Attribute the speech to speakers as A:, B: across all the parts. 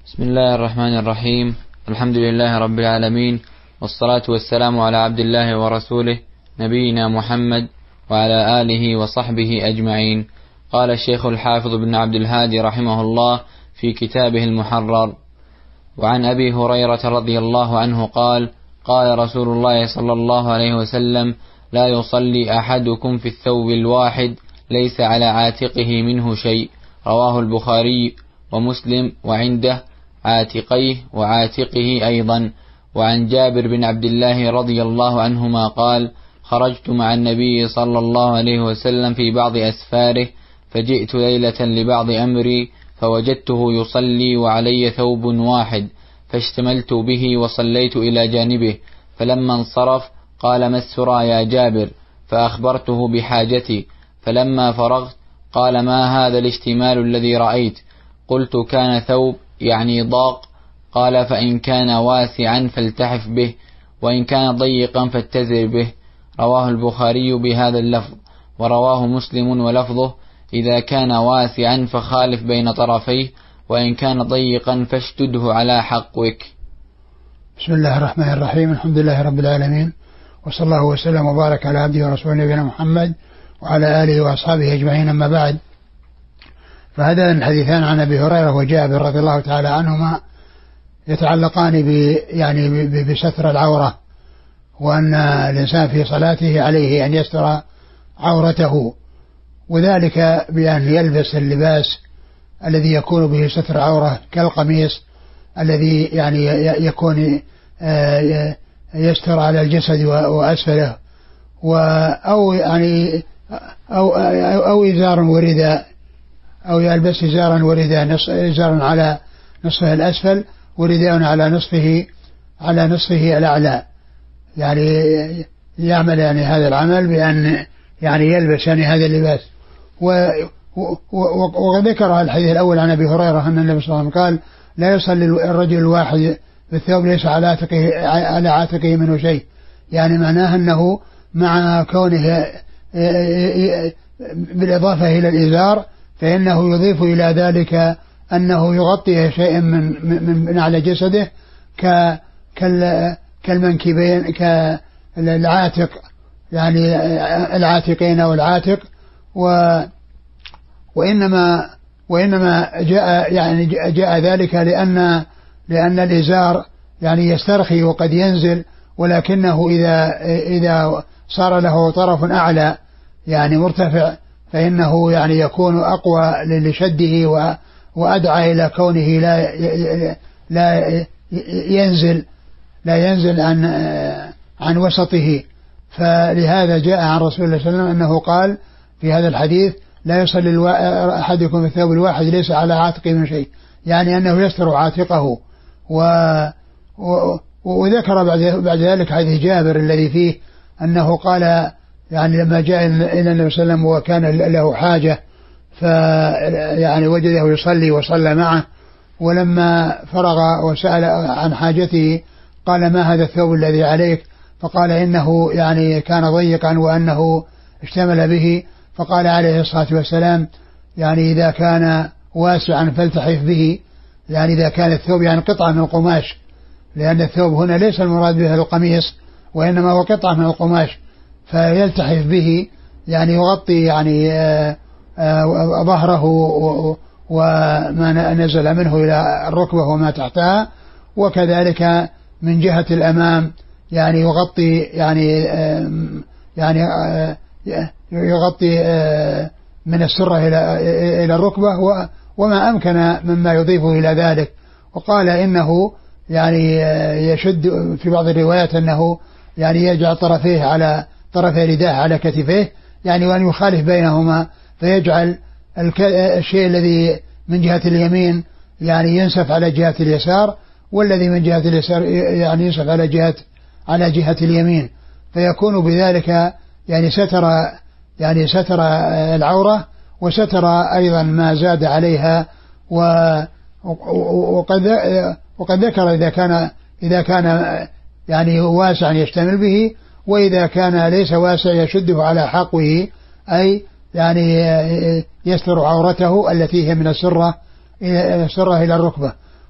A: بسم الله الرحمن الرحيم. الحمد لله رب العالمين، والصلاة والسلام على عبد الله ورسوله نبينا محمد وعلى آله وصحبه أجمعين. قال الشيخ الحافظ بن عبد الهادي رحمه الله في كتابه المحرر: وعن أبي هريرة رضي الله عنه قال: قال رسول الله صلى الله عليه وسلم: لا يصلي أحدكم في الثوب الواحد ليس على عاتقه منه شيء. رواه البخاري ومسلم، وعنده عاتقيه وعاتقه أيضا. وعن جابر بن عبد الله رضي الله عنهما قال: خرجت مع النبي صلى الله عليه وسلم في بعض أسفاره، فجئت ليلة لبعض أمري فوجدته يصلي وعلي ثوب واحد، فاشتملت به وصليت إلى جانبه، فلما انصرف قال: ما السرى يا جابر؟ فأخبرته بحاجتي، فلما فرغت قال: ما هذا الاشتمال الذي رأيت؟ قلت: كان ثوب، يعني ضاق. قال: فإن كان واسعا فالتحف به، وإن كان ضيقا فاتزر به. رواه البخاري بهذا اللفظ، ورواه مسلم ولفظه: إذا كان واسعا فخالف بين طرفيه، وإن كان ضيقا فاشتده على حقوك.
B: بسم الله الرحمن الرحيم. الحمد لله رب العالمين، وصلى الله وسلم وبارك على عبده ورسوله نبينا محمد وعلى آله وأصحابه أجمعين، أما بعد. فهذان الحديثان عن أبي هريرة وجابر رضي الله تعالى عنهما يتعلقان بستر العورة، وأن الإنسان في صلاته عليه أن يستر عورته، وذلك بأن يلبس اللباس الذي يكون به ستر عورة، كالقميص الذي يكون يستر على الجسد وأسفله، أو إزار ورداء، أو يلبس إزارا ورداء، إزارا على نصفه الأسفل ورداء على نصفه الأعلى، يعمل هذا العمل بأن يلبس هذا اللباس. وقد ذكر الحديث الأول عن أبي هريرة أن النبي صلى الله عليه وسلم قال: لا يصلي الرجل الواحد بالثوب ليس على عاتقه منه شيء، معناه أنه مع كونه بالإضافة إلى الإزار فإنه يضيف إلى ذلك أنه يغطي شيئا من على جسده كالمنكبين، كالعاتق، العاتقين والعاتق. وإنما جاء ذلك لأن الإزار يسترخي وقد ينزل، ولكنه إذا صار له طرف أعلى مرتفع فإنه يكون أقوى لشده وأدعى إلى كونه لا ينزل عن وسطه. فلهذا جاء عن رسول الله صلى الله عليه وسلم أنه قال في هذا الحديث: لا يصلي أحدكم بالثوب الواحد ليس على عاتقه من شيء، أنه يستر عاتقه. وذكر بعد ذلك حديث جابر الذي فيه أنه قال لما جاء إلى النبي صلى الله عليه وسلم وكان له حاجة، وجده يصلي وصلى معه، ولما فرغ وسأل عن حاجته قال: ما هذا الثوب الذي عليك؟ فقال: إنه كان ضيقا وأنه اشتمل به. فقال عليه الصلاة والسلام: إذا كان واسعا فالتحف به، إذا كان الثوب قطعة من القماش، لأن الثوب هنا ليس المراد به القميص، وإنما هو قطعة من القماش، فيلتحف به يغطي ظهره وما نزل منه إلى الركبة وما تحتها، وكذلك من جهة الأمام يغطي يغطي من السرة إلى الركبة وما أمكن مما يضيفه إلى ذلك. وقال إنه يشد في بعض الروايات أنه يجعل طرفيه على طرفي رداه على كتفيه، وأن يخالف بينهما، فيجعل الشيء الذي من جهة اليمين ينسف على جهة اليسار، والذي من جهة اليسار ينسف على جهة اليمين، فيكون بذلك ستر العورة، وستر أيضا ما زاد عليها. وقد ذكر إذا كان واسعا يشتمل به، وإذا كان ليس واسع يشده على حقوه، أي يستر عورته التي هي من السرة إلى الركبة.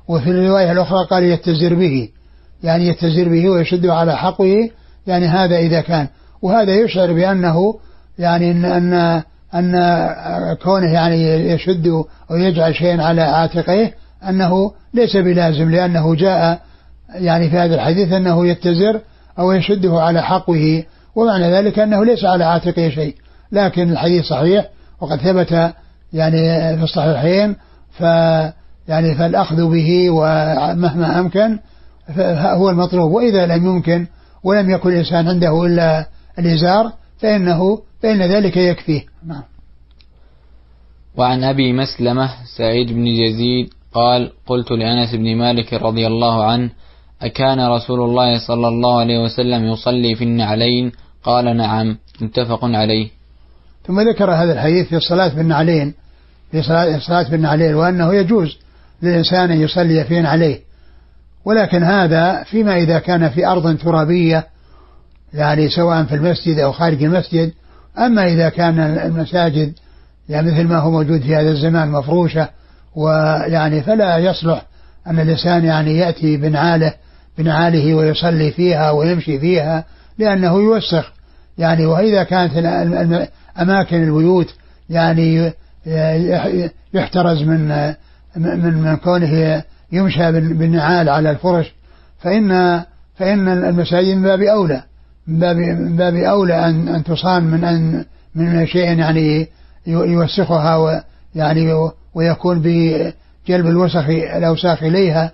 B: وفي الرواية الأخرى قال يتزر به، يعني يتزر به ويشده على حقه، يعني هذا إذا كان. وهذا يشعر بأنه يعني أن كونه يعني يشد أو يجعل شيئا على عاتقه أنه ليس بلازم، لأنه جاء يعني في هذا الحديث أنه يتزر أو يشده على حقه، ومعنى ذلك أنه ليس على عاتقه شيء. لكن الحديث صحيح وقد ثبت يعني في الصحيحين، يعني فالأخذ به ومهما أمكن هو المطلوب. وإذا لم يمكن ولم يكن الإنسان عنده إلا الإزار فإن ذلك يكفيه. نعم.
A: وعن أبي مسلمة سعيد بن يزيد قال: قلت لأنس بن مالك رضي الله عنه: أكان رسول الله صلى الله عليه وسلم يصلي في النعلين؟ قال: نعم. متفق عليه.
B: ثم ذكر هذا الحديث في الصلاة بالنعلين، في صلاة بالنعلين، وأنه يجوز للإنسان أن يصلي في نعليه، ولكن هذا فيما إذا كان في أرض ترابية، يعني سواء في المسجد أو خارج المسجد. أما إذا كان المساجد يعني مثل ما هو موجود في هذا الزمان مفروشة، ويعني فلا يصلح أن الإنسان يعني يأتي بنعاله ويصلي فيها ويمشي فيها، لأنه يوسخ يعني. وإذا كانت أماكن البيوت يعني يحترز من كونه يمشى بالنعال على الفرش، فإن المساجد من باب أولى أن تصان من شيء يعني يوسخها يعني ويكون بجلب الأوساخ إليها.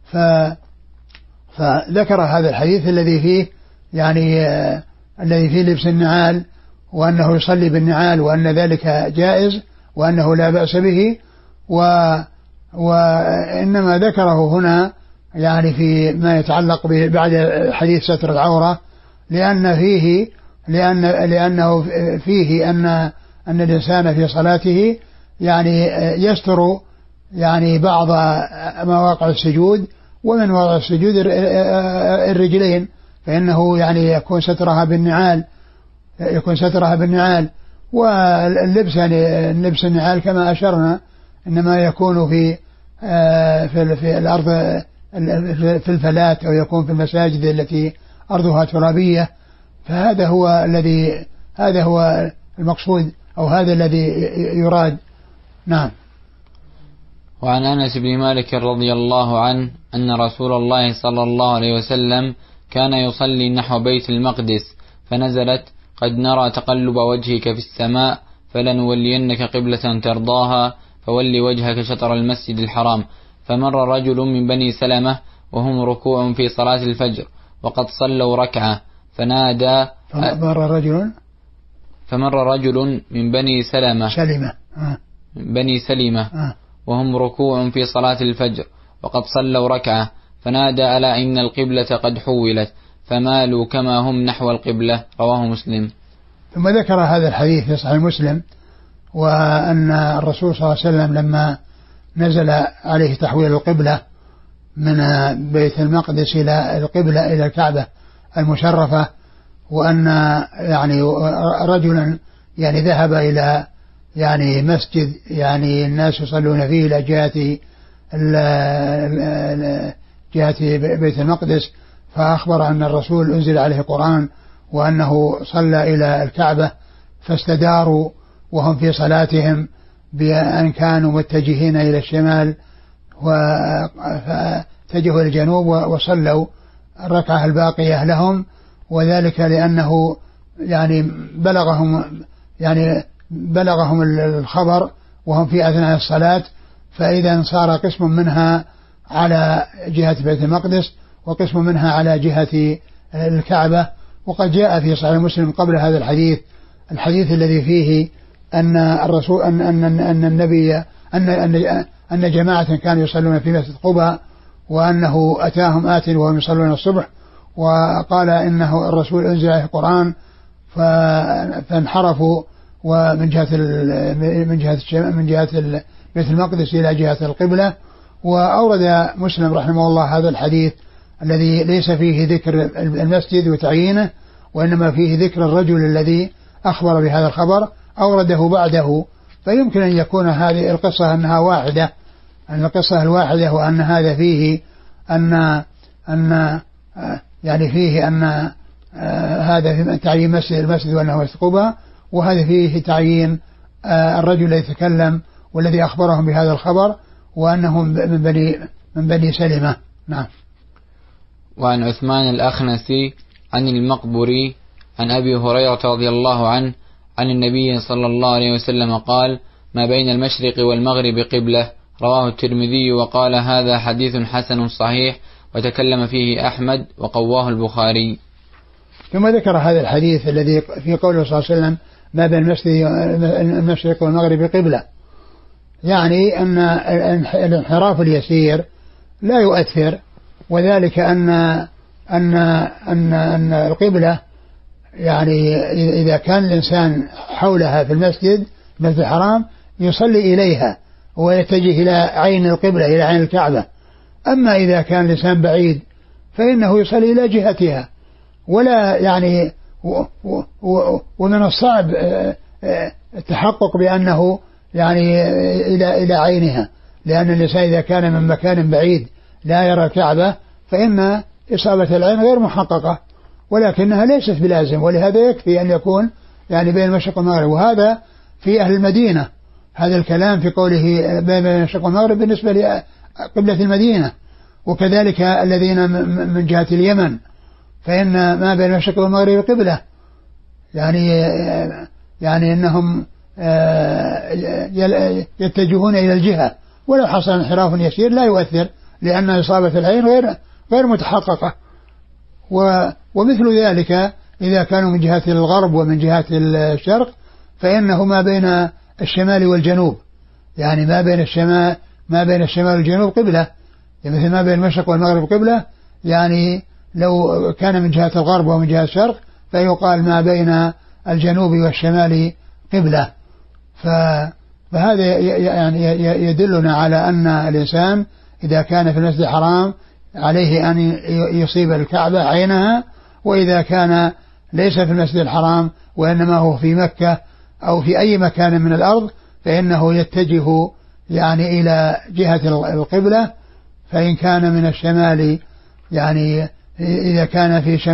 B: فذكر هذا الحديث الذي فيه لبس النعال، وأنه يصلي بالنعال، وأن ذلك جائز، وأنه لا بأس به. وإنما ذكره هنا يعني في ما يتعلق بعد حديث ستر العورة، لأنه فيه أن الإنسان في صلاته يعني يستر يعني بعض مواقع السجود، ومن مواقع السجود الرجلين، فإنه يعني يكون سترها بالنعال. واللبس يعني لبس النعال كما أشرنا إنما يكون في الأرض في الفلات، أو يكون في المساجد التي أرضها ترابية. فهذا هو المقصود، أو هذا الذي يراد. نعم.
A: وعن أنس بن مالك رضي الله عنه أن رسول الله صلى الله عليه وسلم كان يصلي نحو بيت المقدس، فنزلت: قد نرى تقلب وجهك في السماء فلنولينك قبلة ترضاها فولي وجهك شطر المسجد الحرام. فمر رجل من بني سلمة وهم ركوع في صلاة الفجر وقد صلوا ركعة فنادى. فمر رجل من بني سلمة وهم ركوع في صلاة الفجر وقد صلوا ركعة فنادى: ألا إن القبلة قد حولت، فمالوا كما هم نحو القبلة. رواه مسلم.
B: ثم ذكر هذا الحديث في صحيح مسلم، وأن الرسول صلى الله عليه وسلم لما نزل عليه تحويل القبلة من بيت المقدس إلى القبلة إلى الكعبة المشرفة، وأن يعني رجلا يعني ذهب إلى يعني مسجد يعني الناس يصلون فيه إلى جهة بيت المقدس، فأخبر أن الرسول أنزل عليه القرآن وأنه صلى إلى الكعبة، فاستداروا وهم في صلاتهم بأن كانوا متجهين إلى الشمال، فاتجهوا إلى الجنوب وصلوا الركعة الباقية لهم. وذلك لأنه يعني بلغهم الخبر وهم في أثناء الصلاة، فإذا صار قسم منها على جهة بيت المقدس وقسم منها على جهة الكعبة. وقد جاء في صحيح مسلم قبل هذا الحديث الذي فيه أن الرسول أن النبي أن جماعة كانوا يصلون في مسجد قباء، وأنه أتاهم آت وهم يصلون الصبح، وقال إنه الرسول أنزل عليه القرآن فانحرفوا ومن جهة بيت المقدس إلى جهة القبلة. وأورد مسلم رحمه الله هذا الحديث الذي ليس فيه ذكر المسجد وتعيينه، وإنما فيه ذكر الرجل الذي أخبر بهذا الخبر، أورده بعده. فيمكن أن يكون هذه القصة أنها واحدة، أن القصة الواحدة، وأن هذا فيه أن يعني فيه أن هذا في تعيين المسجد وأنه مسقوبة، وهذا فيه تعيين الرجل الذي يتكلم والذي أخبرهم بهذا الخبر وأنهم من بني سلمة. نعم.
A: وعن عثمان الأخنسي عن المقبري عن أبي هريرة رضي الله عنه عن النبي صلى الله عليه وسلم قال: ما بين المشرق والمغرب قبلة. رواه الترمذي وقال: هذا حديث حسن صحيح، وتكلم فيه أحمد وقواه البخاري.
B: ثم ذكر هذا الحديث الذي في قوله صلى الله عليه وسلم: ما بين المشرق والمغرب قبلة، يعني أن الانحراف اليسير لا يؤثر، وذلك أن القبلة يعني إذا كان الإنسان حولها في المسجد الحرام يصلي إليها ويتجه إلى عين القبلة، إلى عين الكعبة. أما إذا كان الإنسان بعيد فإنه يصلي إلى جهتها، ولا يعني ومن الصعب التحقق بأنه يعني إلى عينها، لأن الإنسان إذا كان من مكان بعيد لا يرى الكعبة فإن إصابة العين غير محققة، ولكنها ليست بلازم، ولهذا يكفي أن يكون يعني بين المشرق والمغرب. وهذا في أهل المدينة، هذا الكلام في قوله بين المشرق والمغرب بالنسبة لقبلة المدينة، وكذلك الذين من جهة اليمن فإن ما بين المشرق والمغرب قبلة، يعني أنهم يتجهون إلى الجهة، ولو حصل انحراف يسير لا يؤثر، لأن إصابة العين غير متحققة. ومثل ذلك إذا كانوا من جهة الغرب ومن جهة الشرق فإنه ما بين الشمال والجنوب، يعني ما بين الشمال والجنوب قبلة، يعني مثل ما بين المشرق والمغرب قبلة، يعني لو كان من جهة الغرب ومن جهة الشرق فيقال ما بين الجنوب والشمال قبلة. فهذا يعني يدلنا على أن الإنسان إذا كان في المسجد الحرام عليه أن يصيب الكعبة عينها، وإذا كان ليس في المسجد الحرام وإنما هو في مكة أو في أي مكان من الأرض فإنه يتجه يعني إلى جهة القبلة. فإن كان من الشمال، يعني إذا كان في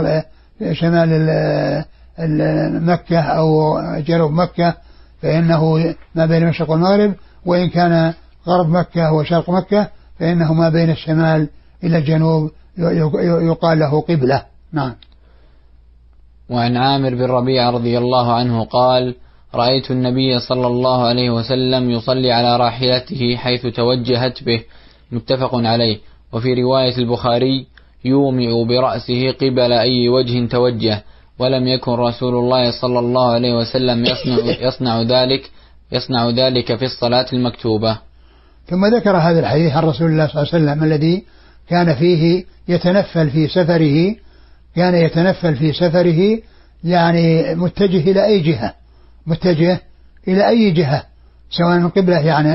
B: شمال مكة أو جنوب مكة فإنه ما بين المشرق والمغرب، وإن كان غرب مكة وشرق مكة فإنه ما بين الشمال إلى الجنوب يقال له قبلة. نعم.
A: وعن عامر بن ربيعة رضي الله عنه قال: رأيت النبي صلى الله عليه وسلم يصلي على راحلته حيث توجهت به، متفق عليه. وفي رواية البخاري: يومئ برأسه قبل أي وجه توجه، ولم يكن رسول الله صلى الله عليه وسلم يصنع ذلك في الصلاة المكتوبة.
B: ثم ذكر هذا الحديث عن رسول الله صلى الله عليه وسلم الذي كان فيه يتنفل في سفره، كان يتنفل في سفره يعني متجه إلى أي جهة، متجه إلى أي جهة، سواء القبلة يعني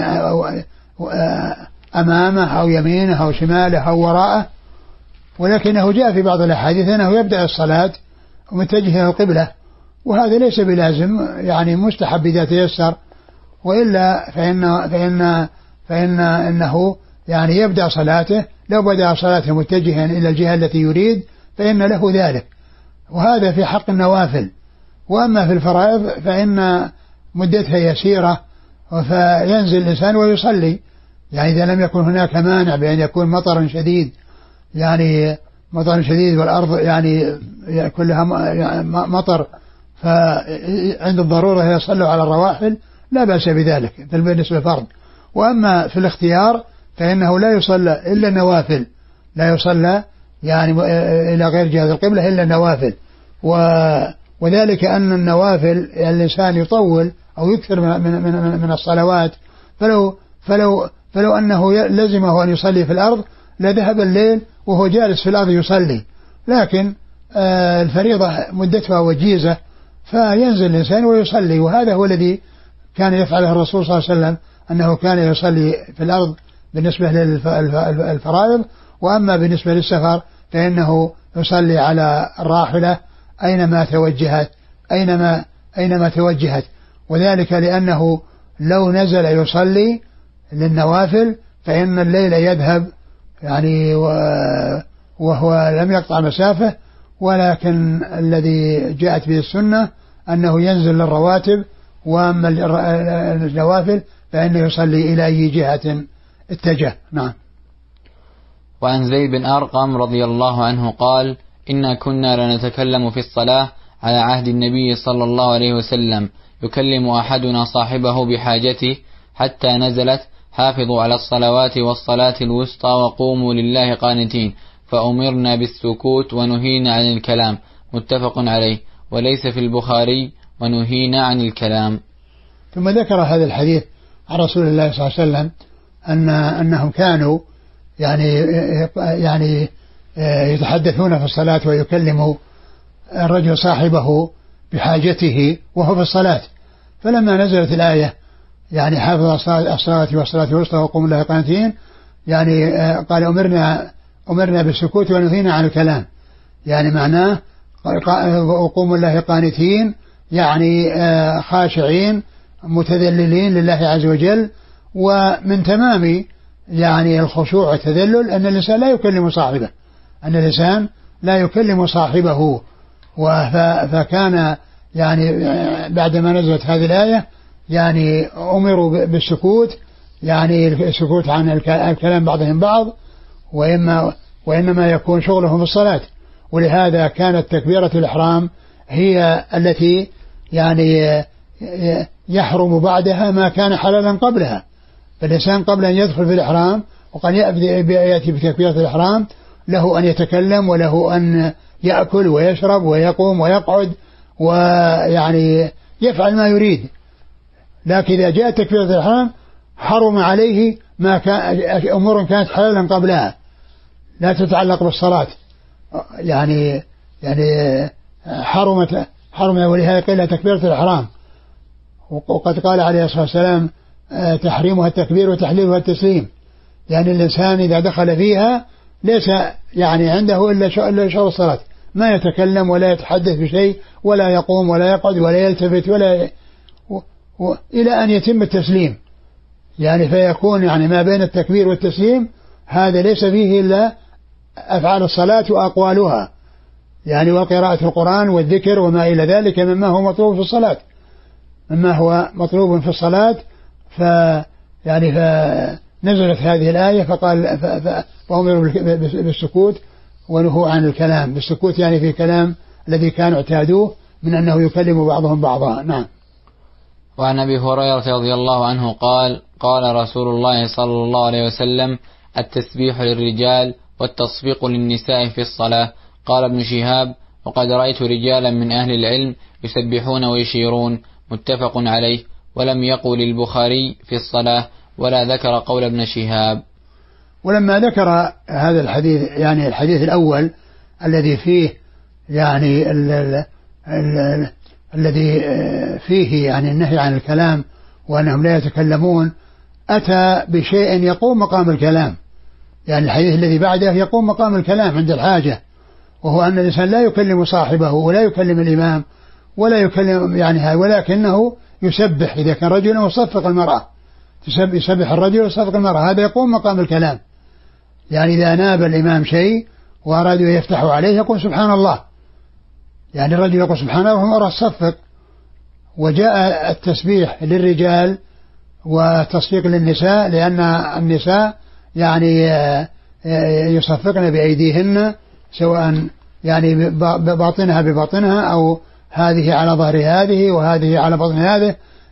B: أمامه أو يمينه أو شماله أو وراءه. ولكنه جاء في بعض الأحاديث أنه يبدأ الصلاة ومتجه إلى القبلة، وهذا ليس بلازم، يعني مستحب إذا تيسر، وإلا فإنه يعني يبدأ صلاته، لو بدأ صلاته متجها إلى الجهة التي يريد فإن له ذلك، وهذا في حق النوافل. وأما في الفرائض فإن مدتها يسيرة، فينزل الإنسان ويصلي، يعني إذا لم يكن هناك مانع بأن يكون مطر شديد، يعني مطر شديد والأرض يعني كلها مطر، فعند الضرورة يصلوا على الرواحل لا بأس بذلك بالنسبة للفرض. وأما في الاختيار فإنه لا يصلى إلا النوافل، لا يصلى يعني إلى غير جهة القبلة إلا النوافل. وذلك أن النوافل الإنسان يطول أو يكثر من الصلوات، فلو أنه لزمه أن يصلي في الأرض لذهب الليل وهو جالس في الأرض يصلي، لكن الفريضة مدتها وجيزة فينزل الإنسان ويصلي. وهذا هو الذي كان يفعله الرسول صلى الله عليه وسلم، أنه كان يصلي في الأرض بالنسبة للفرائض. وأما بالنسبة للسفر فإنه يصلي على الراحلة أينما توجهت، وذلك لأنه لو نزل يصلي للنوافل فإن الليل يذهب يعني وهو لم يقطع مسافة، ولكن الذي جاءت به السنة أنه ينزل للرواتب، وأما النوافل فإنه يصلي إلى أي جهة اتجه. نعم.
A: وعن زيد بن أرقم رضي الله عنه قال: إنا كنا لنتكلم في الصلاة على عهد النبي صلى الله عليه وسلم، يكلم أحدنا صاحبه بحاجته حتى نزلت: حافظوا على الصلوات والصلاة الوسطى وقوموا لله قانتين، فأمرنا بالسكوت ونهينا عن الكلام. متفق عليه، وليس في البخاري ونهينا عن الكلام.
B: ثم ذكر هذا الحديث عن رسول الله صلى الله عليه وسلم أنهم كانوا يعني يتحدثون في الصلاة ويكلموا الرجل صاحبه بحاجته وهو في الصلاة، فلما نزلت الآية يعني حافظ الصلاة والصلاة الوسطى وقوموا لله قانتين، يعني قال أمرنا بالسكوت ونهينا عن الكلام، يعني معناه وقوموا لله قانتين يعني خاشعين متذللين لله عز وجل. ومن تمام يعني الخشوع والتذلل أن الإنسان لا يكلم صاحبه، فكان يعني بعدما نزلت هذه الآية يعني أمروا بالسكوت، يعني السكوت عن الكلام بعضهم بعض، وإنما يكون شغلهم في الصلاة. ولهذا كانت تكبيرة الإحرام هي التي يعني يحرم بعدها ما كان حلالا قبلها. فالإنسان قبل أن يدخل في الإحرام وقد يأتي بتكبيرة الإحرام له أن يتكلم وله أن يأكل ويشرب ويقوم ويقعد ويعني يفعل ما يريد، لكن إذا جاء تكبيرة الإحرام حرم عليه ما كان أمور كانت حلالا قبلها لا تتعلق بالصلاة، يعني حرمت ولهذا قيل تكبيرة الإحرام. وقد قال عليه الصلاة والسلام تحريمها التكبير وتحليلها التسليم، يعني الإنسان إذا دخل فيها ليس يعني عنده إلا شغل الصلاة، ما يتكلم ولا يتحدث بشيء ولا يقوم ولا يقعد ولا يلتفت إلى أن يتم التسليم، يعني فيكون يعني ما بين التكبير والتسليم هذا ليس فيه إلا أفعال الصلاة وأقوالها، يعني وقراءة القرآن والذكر وما إلى ذلك مما هو مطلوب في الصلاة. يعني فنزلت هذه الآية فقال فأمروا بالسكوت ونهوا عن الكلام، بالسكوت يعني في كلام الذي كانوا اعتادوه من أنه يكلم بعضهم بعضا. نعم.
A: وعن أبي هريرة رضي الله عنه قال: قال رسول الله صلى الله عليه وسلم: التسبيح للرجال والتصفيق للنساء في الصلاة. قال ابن شهاب: وقد رأيت رجالا من أهل العلم يسبحون ويشيرون. متفق عليه، ولم يقل البخاري في الصلاة ولا ذكر قول ابن شهاب.
B: ولما ذكر هذا الحديث يعني الحديث الأول الذي فيه يعني الذي فيه يعني النهي عن الكلام وأنهم لا يتكلمون، أتى بشيء يقوم مقام الكلام، يعني الحديث الذي بعده يقوم مقام الكلام عند الحاجة، وهو أن الإنسان لا يكلم صاحبه ولا يكلم الإمام ولا يكلم يعني ولكنه يسبح. إذا كان رجلا يصفق المرأة، يسبح الرجل ويصفق المرأة، هذا يقوم مقام الكلام. يعني إذا ناب الإمام شيء وأرادوا يفتحوا عليه يقول سبحان الله، يعني الرجل يقول سبحان الله والمرأة تصفق. وجاء التسبيح للرجال والتصفيق للنساء لأن النساء يعني يصفقن بأيديهن، سواء يعني باطنها بباطنها أو هذه على ظهر هذه وهذه على بطن هذه،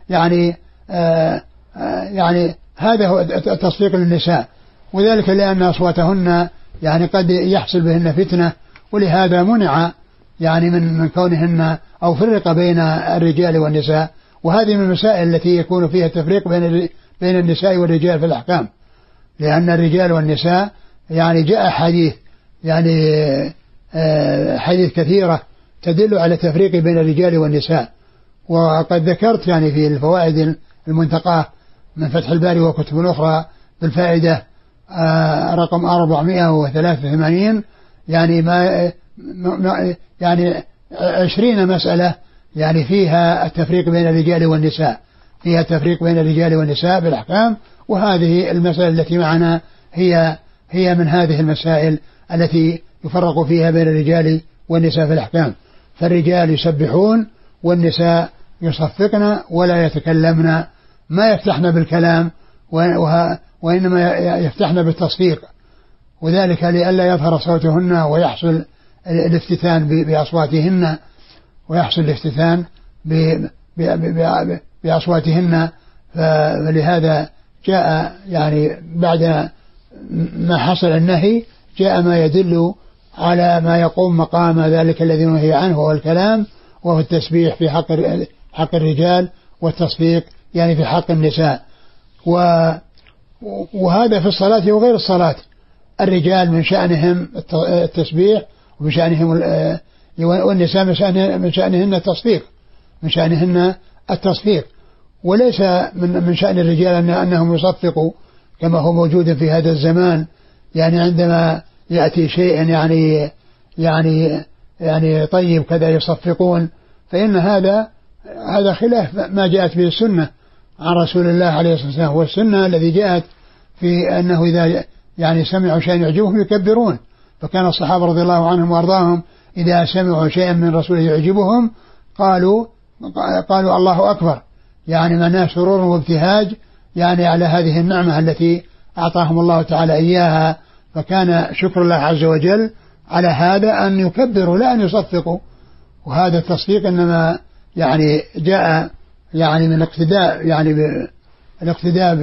B: يعني هذا هو التصفيق للنساء، وذلك لأن أصواتهن يعني قد يحصل بهن فتنة، ولهذا منع يعني من كونهن أو فرق بين الرجال والنساء. وهذه من المسائل التي يكون فيها التفريق بين النساء والرجال في الأحكام، لأن الرجال والنساء يعني جاء حديث كثيرة تدل على التفريق بين الرجال والنساء. وقد ذكرت يعني في الفوائد المنتقاة من فتح الباري وكتب أخرى بالفائدة رقم 483 يعني 20 مسألة يعني فيها التفريق بين الرجال والنساء، فيها التفريق بين الرجال والنساء بالأحكام، وهذه المسألة التي معنا هي من هذه المسائل التي يفرق فيها بين الرجال والنساء في الأحكام. فالرجال يسبحون والنساء يصفقن ولا يتكلمن، ما يفتحن بالكلام وإنما يفتحن بالتصفيق، وذلك لئلا يظهر صوتهن ويحصل الافتتان بأصواتهن بأصواتهن. فلهذا جاء يعني بعد ما حصل النهي جاء ما يدل على ما يقوم مقام ذلك الذي نهي عنه هو الكلام، وهو التسبيح في حق الرجال والتصفيق يعني في حق النساء. وهذا في الصلاة وغير الصلاة. الرجال من شأنهم التسبيح ومن شأنهم والنساء من شأنهن التصفيق، وليس من شأن الرجال أنهم يصفقوا كما هو موجود في هذا الزمان، يعني عندما يأتي شيء يعني طيب كذا يصفقون، فإن هذا خلاف ما جاءت به السنة عن رسول الله عليه الصلاة والسلام. والسنة الذي جاءت في أنه إذا يعني سمعوا شيئا يعجبهم يكبرون، فكان الصحابة رضي الله عنهم وأرضاهم إذا سمعوا شيئا من رسوله يعجبهم قالوا الله أكبر، يعني معناه سرور وابتهاج يعني على هذه النعمة التي أعطاهم الله تعالى إياها. فكان شكر الله عز وجل على هذا أن يكبروا لا أن يصفقوا. وهذا التصفيق إنما يعني جاء يعني من الاقتداء، يعني الاقتداء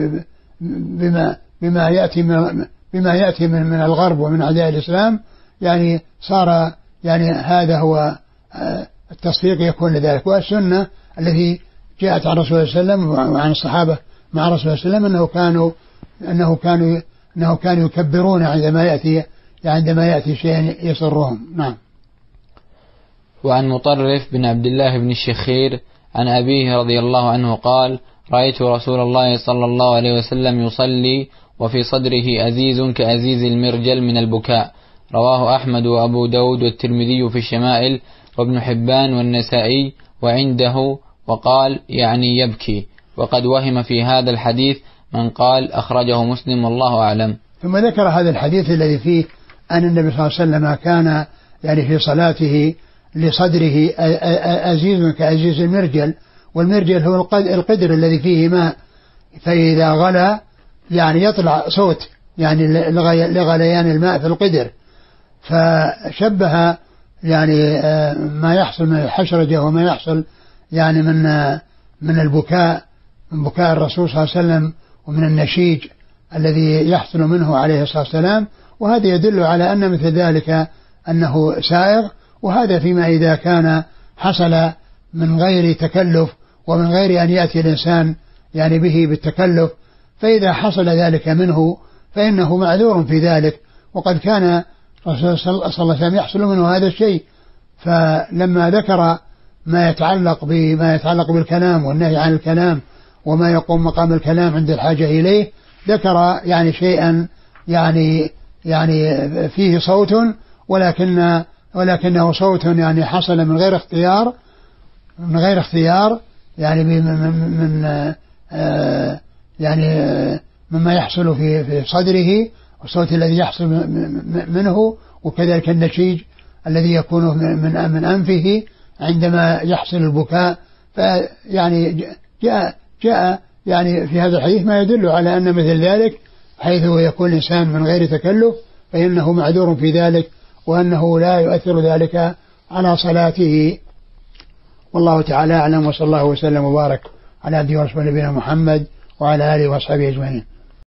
B: بما يأتي من الغرب ومن أعداء الإسلام، يعني صار يعني هذا هو التصفيق يكون لذلك. والسنة التي جاءت عن رسول الله صلى الله عليه وسلم وعن الصحابة مع رسول الله صلى الله عليه وسلم أنه كانوا يكبرون عندما يأتي شيء يسرهم. نعم.
A: وعن مطرف بن عبد الله بن الشخير عن أبيه رضي الله عنه قال: رأيت رسول الله صلى الله عليه وسلم يصلي وفي صدره أزيز كأزيز المرجل من البكاء. رواه أحمد وأبو داود والترمذي في الشمائل وابن حبان والنسائي وعنده، وقال يعني يبكي. وقد وهم في هذا الحديث من قال أخرجه مسلم والله أعلم.
B: ثم ذكر هذا الحديث الذي فيه أن النبي صلى الله عليه وسلم كان يعني في صلاته لصدره أزيز كأزيز المرجل، والمرجل هو القدر الذي فيه ماء، فإذا غلى يعني يطلع صوت يعني لغليان الماء في القدر. فشبه يعني ما يحصل من الحشرجة وما يحصل يعني من البكاء، من بكاء الرسول صلى الله عليه وسلم ومن النشيج الذي يحصل منه عليه الصلاة والسلام. وهذا يدل على أن مثل ذلك أنه سائغ، وهذا فيما إذا كان حصل من غير تكلف ومن غير أن يأتي الإنسان يعني به بالتكلف، فإذا حصل ذلك منه فإنه معذور في ذلك. وقد كان الرسول صلى الله عليه وسلم يحصل منه هذا الشيء، فلما ذكر ما يتعلق بالكلام والنهي عن الكلام وما يقوم مقام الكلام عند الحاجة إليه، ذكر يعني شيئا يعني فيه صوت ولكنه صوت يعني حصل من غير اختيار يعني مما يحصل في صدره، والصوت الذي يحصل منه، وكذلك النشيج الذي يكون من أنفه عندما يحصل البكاء. فيعني جاء يعني في هذا الحديث ما يدل على أن مثل ذلك حيث يكون الإنسان من غير تكلف فإنه معذور في ذلك، وأنه لا يؤثر ذلك على صلاته. والله تعالى أعلم، وصلى الله وسلم وبارك على عبده ورسوله نبينا محمد وعلى آله وأصحابه أجمعين.